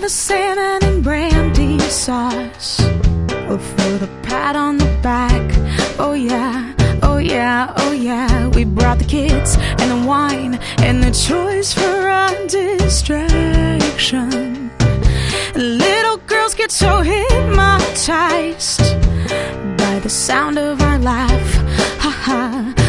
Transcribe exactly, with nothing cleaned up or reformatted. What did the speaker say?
the salmon and brandy sauce, or for the pat on the back. Oh yeah, oh yeah, oh yeah. We brought the kids and the wine and the choice for our distraction. Little girls get so hypnotized by the sound of our laugh. Ha ha.